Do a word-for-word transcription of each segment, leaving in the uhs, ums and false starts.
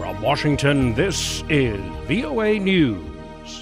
From Washington, this is V O A News.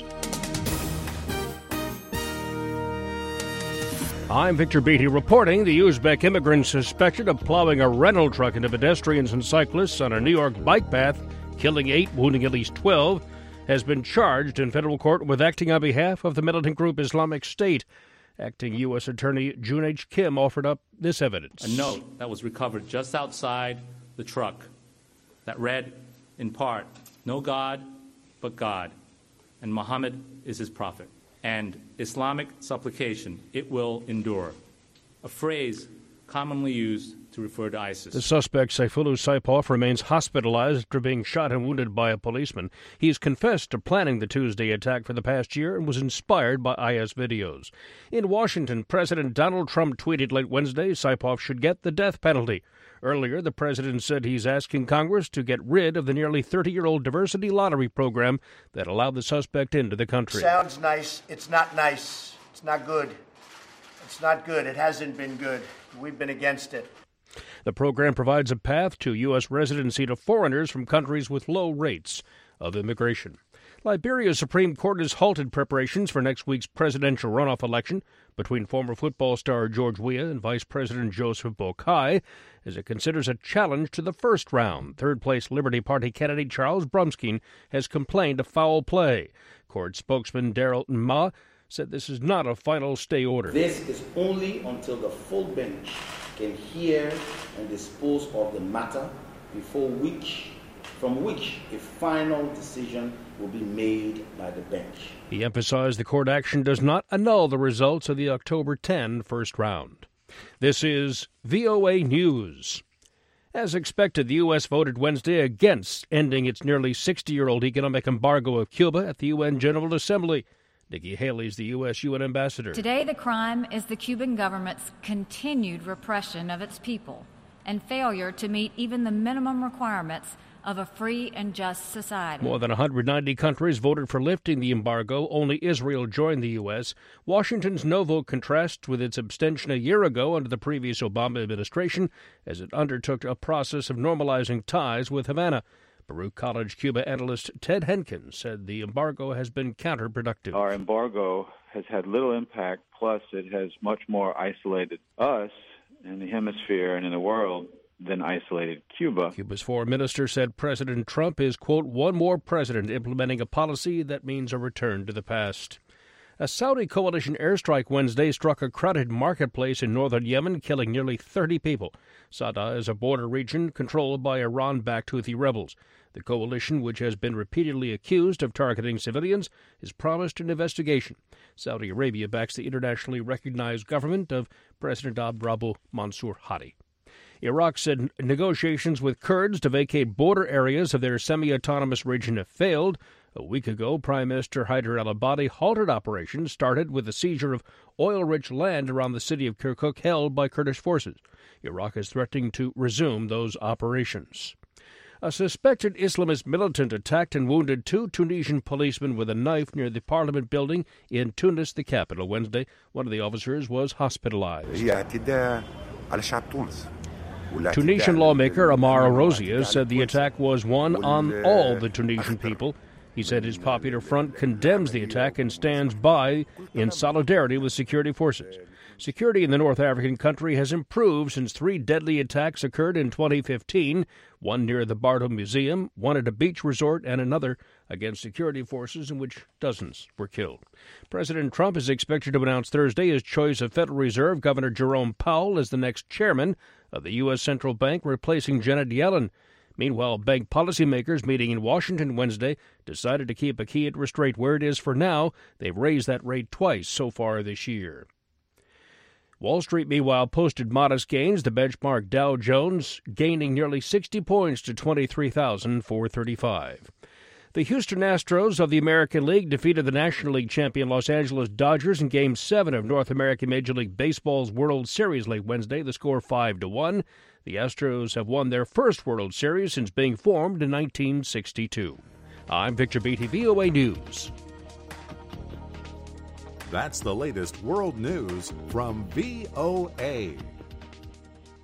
I'm Victor Beatty reporting. The Uzbek immigrant suspected of plowing a rental truck into pedestrians and cyclists on a New York bike path, killing eight, wounding at least twelve, has been charged in federal court with acting on behalf of the militant group Islamic State. Acting U S Attorney June H. Kim offered up this evidence. A note that was recovered just outside the truck that read, in part, "No God but God, and Muhammad is his prophet, and Islamic supplication, it will endure," a phrase commonly used to refer to ISIS. The suspect, Saifullah Saipov, remains hospitalized after being shot and wounded by a policeman. He's confessed to planning the Tuesday attack for the past year and was inspired by I S videos. In Washington, President Donald Trump tweeted late Wednesday Saipov should get the death penalty. Earlier, the president said he's asking Congress to get rid of the nearly thirty-year-old diversity lottery program that allowed the suspect into the country. Sounds nice. It's not nice. It's not good. It's not good. It hasn't been good. We've been against it. The program provides a path to U S residency to foreigners from countries with low rates of immigration. Liberia's Supreme Court has halted preparations for next week's presidential runoff election between former football star George Weah and Vice President Joseph Boakai, as it considers a challenge to the first round. Third-place Liberty Party candidate Charles Brumskine has complained of foul play. Court spokesman Daryl Ma said this is not a final stay order. This is only until the full bench can hear and dispose of the matter, before which, from which a final decision will be made by the bench. He emphasized the court action does not annul the results of the October tenth first round. This is V O A News. As expected, the U S voted Wednesday against ending its nearly sixty-year-old economic embargo of Cuba at the U N General Assembly. Nikki Haley is the U S U N ambassador. Today, the crime is the Cuban government's continued repression of its people and failure to meet even the minimum requirements of a free and just society. More than one hundred ninety countries voted for lifting the embargo. Only Israel joined the U S. Washington's no vote contrasts with its abstention a year ago under the previous Obama administration, as it undertook a process of normalizing ties with Havana. Baruch College Cuba analyst Ted Henkin said the embargo has been counterproductive. Our embargo has had little impact, plus it has much more isolated us in the hemisphere and in the world than isolated Cuba. Cuba's foreign minister said President Trump is, quote, one more president implementing a policy that means a return to the past. A Saudi coalition airstrike Wednesday struck a crowded marketplace in northern Yemen, killing nearly thirty people. Sada is a border region controlled by Iran-backed Houthi rebels. The coalition, which has been repeatedly accused of targeting civilians, has promised an investigation. Saudi Arabia backs the internationally recognized government of President Abdrabbuh Mansur Hadi. Iraq said negotiations with Kurds to vacate border areas of their semi-autonomous region have failed. A week ago, Prime Minister Haider al-Abadi halted operations started with the seizure of oil-rich land around the city of Kirkuk held by Kurdish forces. Iraq is threatening to resume those operations. A suspected Islamist militant attacked and wounded two Tunisian policemen with a knife near the parliament building in Tunis, the capital, Wednesday. One of the officers was hospitalized. Tunisian lawmaker Amar Arozia said the attack was one on all the Tunisian people. He said his Popular Front condemns the attack and stands by in solidarity with security forces. Security in the North African country has improved since three deadly attacks occurred in twenty fifteen, one near the Bardo Museum, one at a beach resort, and another against security forces in which dozens were killed. President Trump is expected to announce Thursday his choice of Federal Reserve Governor Jerome Powell as the next chairman of the U S Central Bank, replacing Janet Yellen. Meanwhile, bank policymakers meeting in Washington Wednesday decided to keep a key interest rate where it is for now. They've raised that rate twice so far this year. Wall Street, meanwhile, posted modest gains. The benchmark Dow Jones gaining nearly sixty points to twenty-three thousand four hundred thirty-five. The Houston Astros of the American League defeated the National League champion Los Angeles Dodgers in Game seven of North American Major League Baseball's World Series late Wednesday. The score five to one. The Astros have won their first World Series since being formed in nineteen sixty-two. I'm Victor Beatty, V O A News. That's the latest world news from V O A.